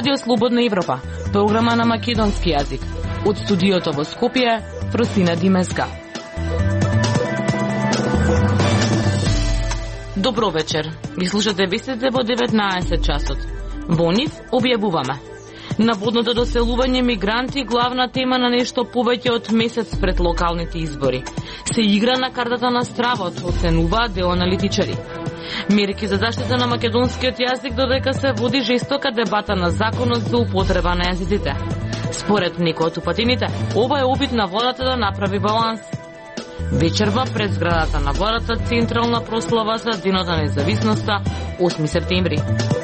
Радио Слободна Европа, програма на македонски јазик. Од студиото во Скопје, Просина Димеска. Добро вечер. Ги слушате вестите во 19 часот. Во нив објавуваме: наводното доселување мигранти главна тема на нешто повеќе од месец пред локалните избори. Се игра на картата на стравот, оценуваат дел аналитичари. Мерки за заштита на македонскиот јазик додека се води жестока дебата на законот за употреба на јазиците. Според некои од упатените, ова е опит на владата да направи баланс. Вечерва пред зградата на владата централна прослава за Денот на независноста 8 септември.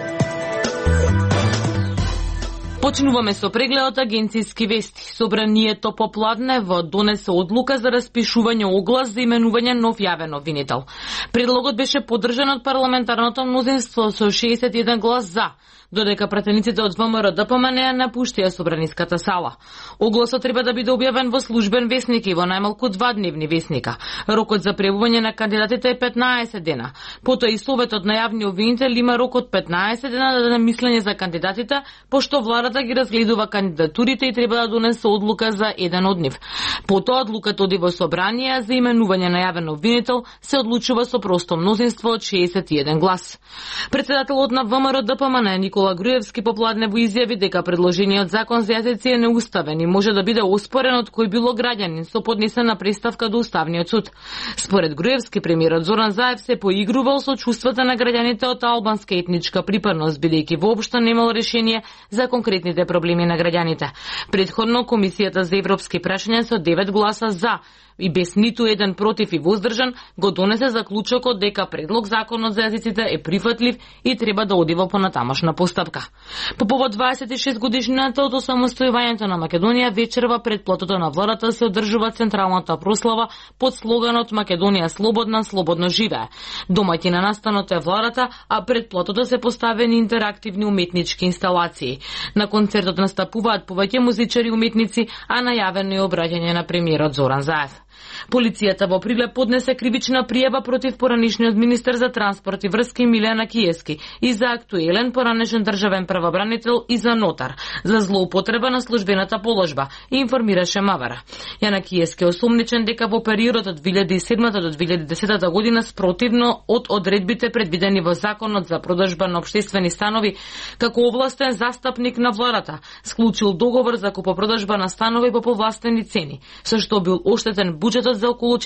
Почнуваме со прегледот агенцијски вести. Собранието попладнево донесе одлука за распишување оглас за именување нов јавен обвинител. Предлогот беше поддржан од парламентарното мнозинство со 61 глас за, додека пратениците од ВМРО ДПМН ја напуштија собраниската сала. Огласот треба да биде објавен во службен весник и во најмалку 2 дневни весника. Рокот за пријавување на кандидатите е 15 дена. Потоа и Советот на јавни обвинители има рок од 15 дена да даде мислење за кандидатите, пошто владата ги разгледува кандидатурите и треба да донесе одлука за еден од нив. Потоа одлуката оди во собрание за именување на јавен обвинител се одлучува со просто мнозинство од 61 глас. Председателот на ВМРО ДПМН Никола Груевски попладнево изјави дека предложениот закон за јазици е неуставен и може да биде оспорен од кој било граѓанин со поднесена преставка до Уставниот суд. Според Груевски, премиерот Зоран Заев се поигрувал со чувствата на граѓаните од албанска етничка припадност, бидејќи воопшто немал решение за конкретните проблеми на граѓаните. Претходно, Комисијата за европски прашања со 9 гласа за и без ниту еден против и воздржан го донесе заклучокот дека предлог законот за јазиците е прифатлив и треба да оди во понатамошна постапка. По повод 26 годишнината од осамостојувањето на Македонија, вечерва пред плотото на владата се одржува централната прослава под слоганот Македонија слободна, слободно живее. Домаќин на настанот е владата, а пред плотото се поставени интерактивни уметнички инсталации. На концертот настапуваат повеќе музичари и уметници, а најавено е обраќање на премиерот Зоран Заев. Полицијата во Прилеп поднесе кривична пријава против поранишниот министер за транспорт и врски Милена Киески и за актуелен поранешен државен правобранител и за нотар за злоупотреба на службената положба, информираше Мавара. Јана Киески е осумничен дека во периодот од 2007 до 2010 година спротивно од одредбите предвидени во законот за продажба на општествени станови, како овластен застапник на владата, склучил договор за купопродажба на станови по повластени цени, со што бил оштетен буџетот за околу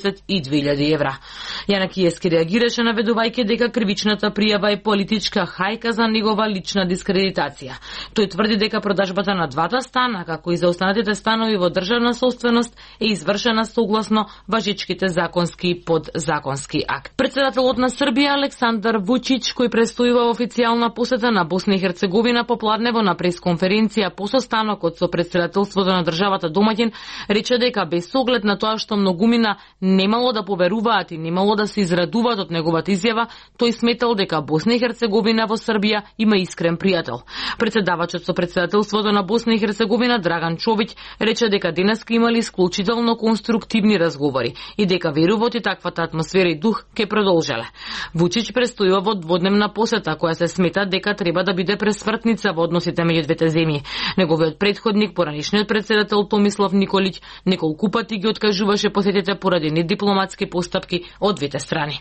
42.000 евра. Јана Киески реагираше наведувајќи дека кривичната пријава е политичка хајка за негова лична дискредитација. Тој тврди дека продажбата на двата стана, како и за останатите станови во државна собственост, е извршена согласно важичките законски и подзаконски акт. Председателот на Србија Александар Вучич, кој престојува официјална посета на Босна и Херцеговина, попладнево на пресконференција по состанокот со председателството на државата домаќин, рече дека без оглед на тоа што многумина немало да поверуваат и немало да се израдуваат од неговата изјава, тој сметал дека Босна и Херцеговина во Србија има искрен пријател. Председавачот со председателството на Босна и Херцеговина Драган Човиќ рече дека денеска имали исклучително конструктивни разговори и дека веруваат и таквата атмосфера и дух ќе продолжеле. Вучич престојува во дводневна посета која се смета дека треба да биде пресвртница во односите меѓу двете земји. Неговиот претходник, поранишниот председател Томислав Николиќ, неколку пати ги откажуваше посетите поради недипломатски постапки од двете страни.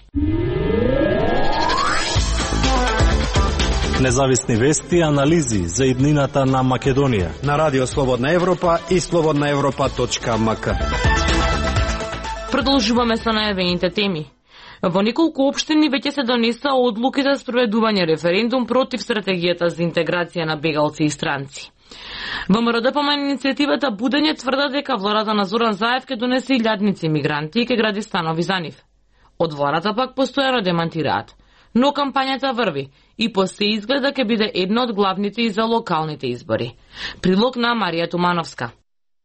Независни вести и анализи за иднината на Македонија на Радио Слободна Европа и slobodnaevropa.mk. Продолжуваме со најавените теми. Во неколку општини веќе се донеса одлуки за спроведување референдум против стратегијата за интеграција на бегалци и странци. ВМРО ДПМН иницијативата Будење тврда дека владата на Зоран Заев ќе донесе илјадници мигранти и ќе гради станови за нив. Од владата пак постојано демантираат. Но кампањата врви и по се изгледа ќе биде една од главните и за локалните избори. Прилог на Марија Тумановска.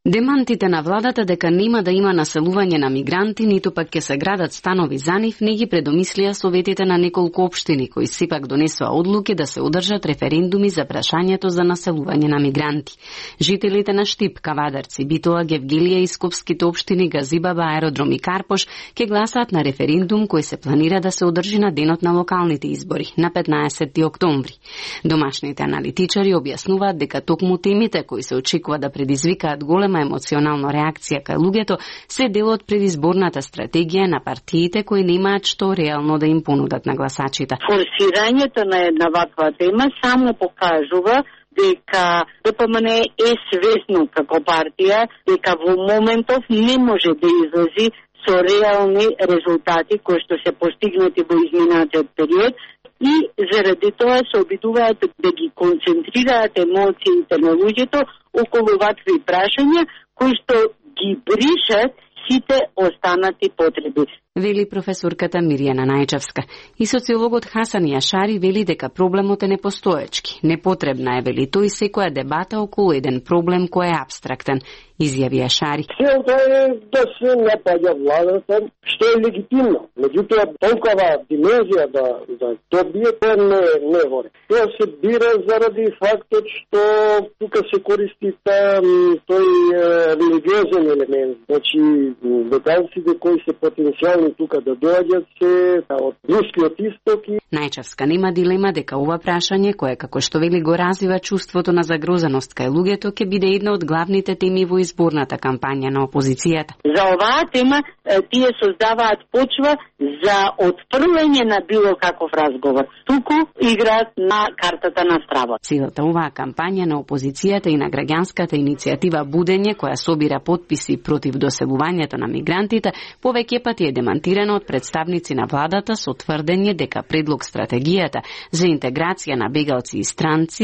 Демантите на владата дека нема да има населување на мигранти, ниту пак ќе се градат станови за нив, не ги предомислија советите на неколку општини, кои сепак донесоа одлуки да се одржат референдуми за прашањето за населување на мигранти. Жителите на Штип, Кавадарци, Битола, Гевгелија и скопските општини Газибаба, Аеродром и Карпош ќе гласаат на референдум кој се планира да се одржи на денот на локалните избори, на 15 октомври. Домашните аналитичари објаснуваат дека токму темите кои се очекува да предизвикаат голема емоционална реакција кај луѓето се дел од предизборната стратегија на партиите кои немаат што реално да им понудат на гласачите. Форсирањето на една ваква тема само покажува дека ДПМН е свесно како партија, дека во моментов не може да излази со реални резултати кои што се постигнати во изминатиот период и заради тоа се обидуваат да ги концентрираат емоциите на луѓето околу вакви прашања кои што ги бришат сите останати потреби. Вели професорката Мирјана Најчевска. И социологот Хасан Јашари вели дека проблемот е непостоечки. Непотребна е, вели тој, секоја дебата околу еден проблем кој е абстрактен, изјави Јашари. Целта е да се напаѓа владата, што е легитимно. Меѓутоа, толкова димензија да добие, тоа не е воре. Тоа се бира заради фактот што тука се користи тој религиозен елемент. Значи, локалците кои се потенцијални тука да доаѓат се од Блискиот исток. Најчевска нема дилема дека ова прашање, кое како што вели го развива чувството на загрозеност кај луѓето, ќе биде една од главните теми во изборната кампања на опозицијата. За оваа тема тие создаваат почва за отфрлање на било каков разговор. Туку играат на картата на стравот. Целата оваа кампања на опозицијата и на граѓанската иницијатива Будење, која собира потписи против доселувањето на мигрантите, повеќе пати е демантирано од представници на владата со тврдење дека предлог стратегијата за интеграција на бегалци и странци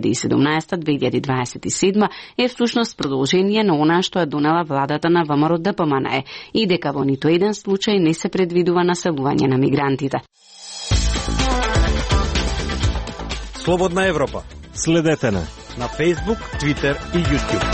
2017-2027 е всушност продолжение на она што е донела владата на ВМРО ДПМН и дека во ниту еден случај не се предвидува населување на мигрантите. Слободна Европа. Следете на Facebook, Twitter и YouTube.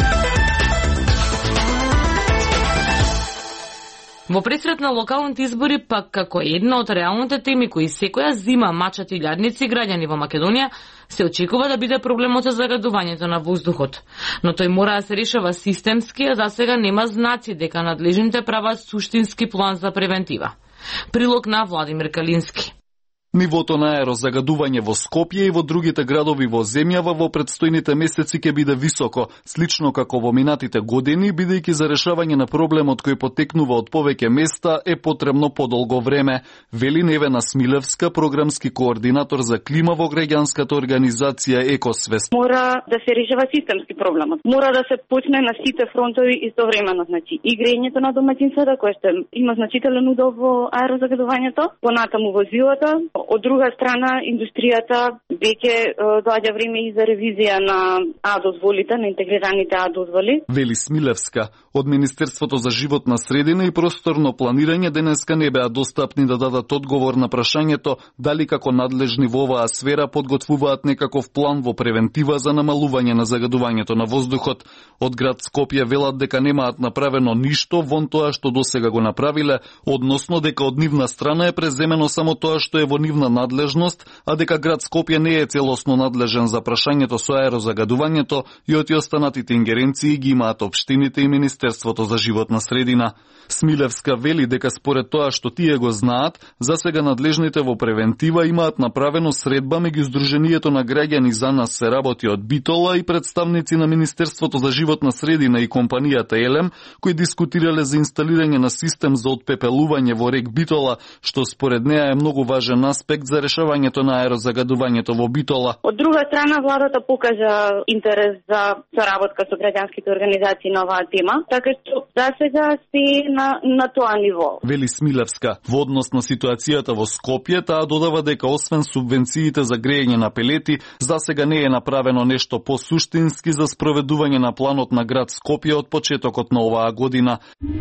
Во пресрет на локалните избори, пак како една од реалните теми кои секоја зима мачат илјадници граѓани во Македонија, се очекува да биде проблемот со загадувањето на воздухот. Но тој мора да се решава системски, а засега нема знаци дека надлежните прават суштински план за превентива. Прилог на Владимир Калински. Нивото на аерозагадување во Скопје и во другите градови во земјава во предстојните месеци ќе биде високо, слично како во минатите години, бидејќи за решавање на проблемот кој потекнува од повеќе места е потребно подолго време, вели Невена Смилевска, програмски координатор за клима во граѓанската организација Екосвест. Мора да се решава системски проблемот. Мора да се почне на сите фронтови истовремено, значи и грејењето на домаќинствата кој што има значителен удел во аерозагадувањето, понатаму возилата. Од друга страна, индустријата веќе доаѓа време и за ревизија на А-дозволите, на интегрираните А-дозволи. Вели Смилевска, од Министерството за животна средина и просторно планирање денеска не беа достапни да дадат одговор на прашањето дали како надлежни во оваа сфера подготвуваат некаков план во превентива за намалување на загадувањето на воздухот. Од град Скопје велат дека немаат направено ништо вон тоа што досега го направиле, односно дека од нивна страна е преземено само тоа што е во нивна надлежност, а дека град Скопје не е целосно надлежен за прашањето со аерозагадувањето и од останатите ингеренции ги имаат општините и Министерството за животна средина. Смилевска вели дека според тоа што тие го знаат, засега надлежните во превентива имаат направено средба меѓу Сдруженијето на граѓани За нас се работи од Битола и представници на Министерството за животна средина и компанијата Елем, кои дискутирале за инсталирање на систем за отпепелување во рек Битола, што според неа е многу важен аспект за решавањето на аерозагадувањето во Битола. Од друга страна, владата покажа интерес за соработка со граѓанските организации на оваа тема, така што засега си на тоа ниво. Вели Смилевска, во однос на ситуацијата во Скопје, таа додава дека освен субвенциите за грејење на пелети, засега не е направено нешто посуштински за спроведување на планот на град Скопје од почетокот на оваа година.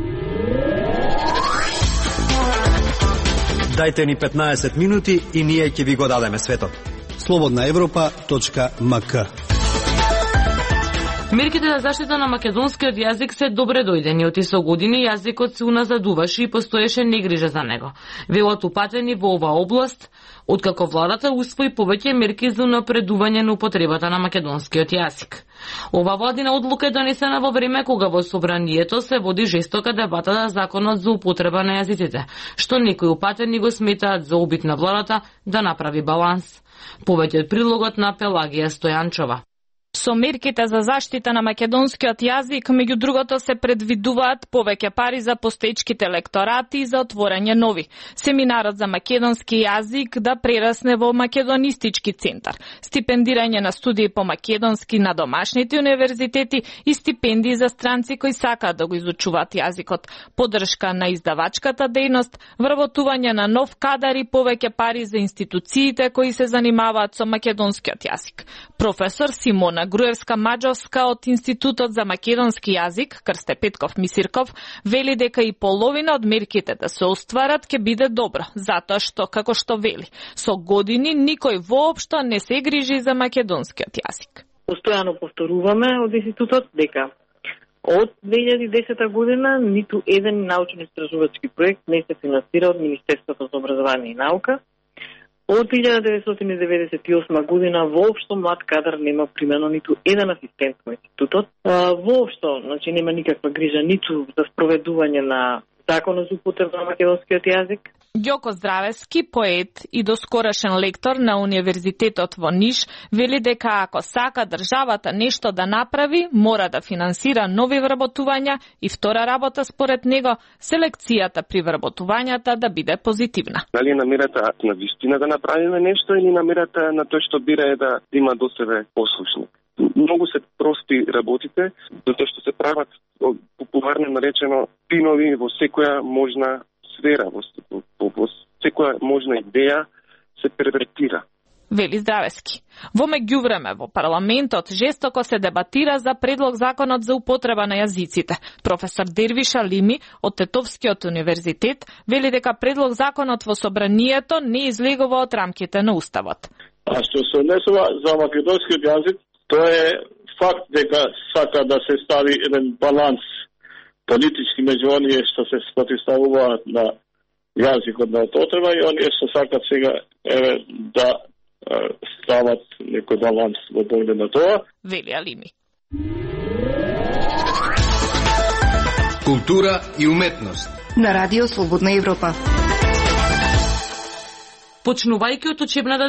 Дајте ни 15 минути и ние ќе ви го дадеме светот. Слободна Европа.мк. Мерките за заштита на македонскиот јазик се добре дојдени, оти со години јазикот се уназадуваше и постоеше негрижа за него. Велат упатени во оваа област, откако владата усвои повеќе мерки за напредување на употребата на македонскиот јазик. Ова владина одлука е донесена во време кога во собранието се води жестока дебата за законот за употреба на јазиците, што некои упатени го сметаат за обид на владата да направи баланс. Повеќе од прилогот на Пелагија Стојанчова. Со мерките за заштита на македонскиот јазик, меѓу другото се предвидуваат повеќе пари за постоечките лекторати и за отворање нови. Семинарот за македонски јазик да прерасне во македонистички центар, стипендирање на студии по македонски на домашните универзитети и стипендии за странци кои сакаат да го изучуваат јазикот, поддршка на издавачката дејност, вработување на нов кадар и повеќе пари за институциите кои се занимаваат со македонскиот јазик. Професор Симона Груевска-Маџовска од Институтот за македонски јазик, Крсте Петков-Мисирков, вели дека и половина од мерките да се остварат ќе биде добро, затоа што, како што вели, со години никој воопшто не се грижи за македонскиот јазик. Постојано повторуваме од Институтот дека од 2010 година ниту еден научно-истражувачки проект не се финансира од Министерството за образование и наука. Од 1998 година воопшто млад кадар нема примено ниту еден асистент во институтот. Воопшто, значи нема никаква грижа ниту за спроведување на законот за употреба на македонскиот јазик. Ѓоко Здравески, поет и доскорошен лектор на Универзитетот во Ниш, вели дека ако сака државата нешто да направи, мора да финансира нови вработувања и втора работа според него, селекцијата при вработувањата да биде позитивна. Дали е намерата на вистина да направиме нешто или намерата на тој што бира е да има до себе послушник? Многу се прости работите, затоа што се прават популарно наречено пинови во секоја можна сфера, во секоја можна идеја се первертира. Вели Здравески. Во меѓувреме во парламентот жестоко се дебатира за предлог законот за употреба на јазиците. Професор Дервиша Лими од Тетовскиот универзитет вели дека предлог законот во собранието не излегува од рамките на уставот. А што се однесува за македонскиот јазик, тоа е факт дека сака да се стави еден баланс политички меѓу оние што се спротивставуваат на јазикот на употреба и оние што сакат сега да стават некој баланс во поглед на тоа. Вели Алими. Култура и уметност на Радио Слободна Европа. Почнувајќи од учебната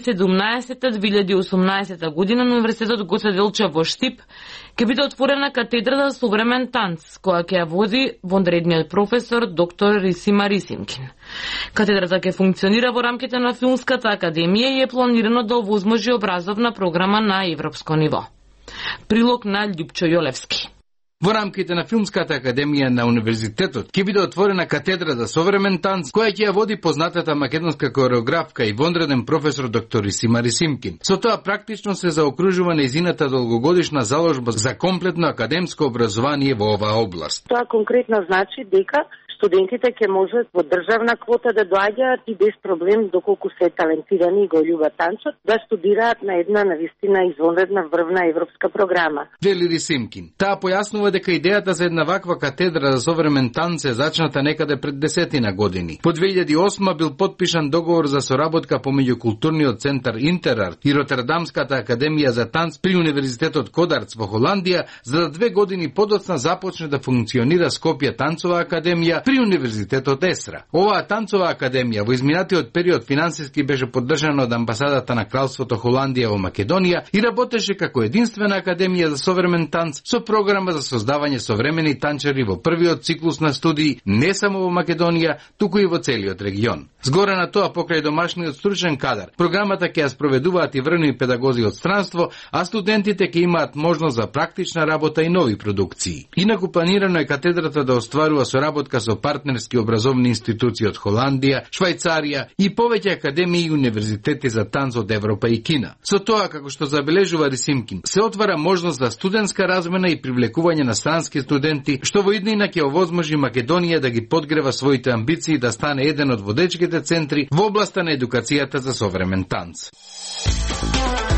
2017-2018 година на Универзитетот Гоце Делчев во Штип, ќе биде отворена катедра за современ танц, која ќе ја води вонредниот професор доктор Рисима Рисимкин. Катедрата ќе функционира во рамките на Филмската академија и е планирано да овозможи образовна програма на европско ниво. Прилог на Љупчо Јолевски. Во рамките на Филмската академија на Универзитетот ќе биде отворена катедра за современ танц, која ќе ја води познатата македонска кореографка и вонреден професор доктор Рисима Рисимкин. Со тоа практично се заокружува нејзината долгогодишна заложба за комплетно академско образование во оваа област. Тоа конкретно значи дека студентите ќе можат во државна квота да доаѓаат и без проблем, доколку се талентирани и го љубат танцот, да студираат на една навистина извонредна врвна европска програма. Вели Рисимкин. Таа појаснува дека идејата за една ваква катедра за современ танц е зачната некаде пред 10 години. По 2008 бил подпишан договор за соработка помеѓу културниот центар Интерарт и Ротердамската академија за танц при Универзитетот Кодарц во Холандија, за да 2 години подоцна започне да функционира Скопје танцова академија при Универзитетот Есра. Оваа танцова академија во изминатиот период финансиски беше поддржана од амбасадата на Кралството Холандија во Македонија и работеше како единствена академија за современ танц со програма за создавање современи танчари во првиот циклус на студии не само во Македонија, туку и во целиот регион. Згоре на тоа, покрај домашниот стручен кадар, програмата ќе ја спроведуваат и врвни педагози од странство, а студентите ќе имаат можност за практична работа и нови продукции. Инаку планирано е катедрата да остварува соработка со партнерски образовни институции од Холандија, Швајцарија и повеќе академии и универзитети за танц од Европа и Кина. Со тоа, како што забележува Рисимкин, се отвара можност за студентска размена и привлекување на странски студенти, што во иднина ќе овозможи Македонија да ги подгрева своите амбиции да стане еден од водечките центри во областа на едукацијата за современ танц.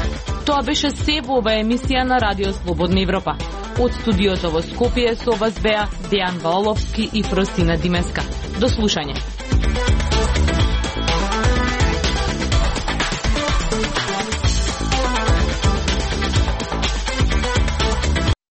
Тоа беше се во оваа емисија на Радио Слободна Европа. Од студиото во Скопје со вас беа Дејан Ваоловски и Фросина Димеска. До слушање.